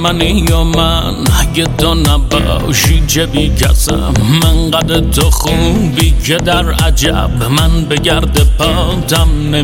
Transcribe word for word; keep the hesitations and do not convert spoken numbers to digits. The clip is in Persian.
منی یا من اگه تو نباشی چه بی کسم من قد تو خوبی که در عجب من به گرد پاتم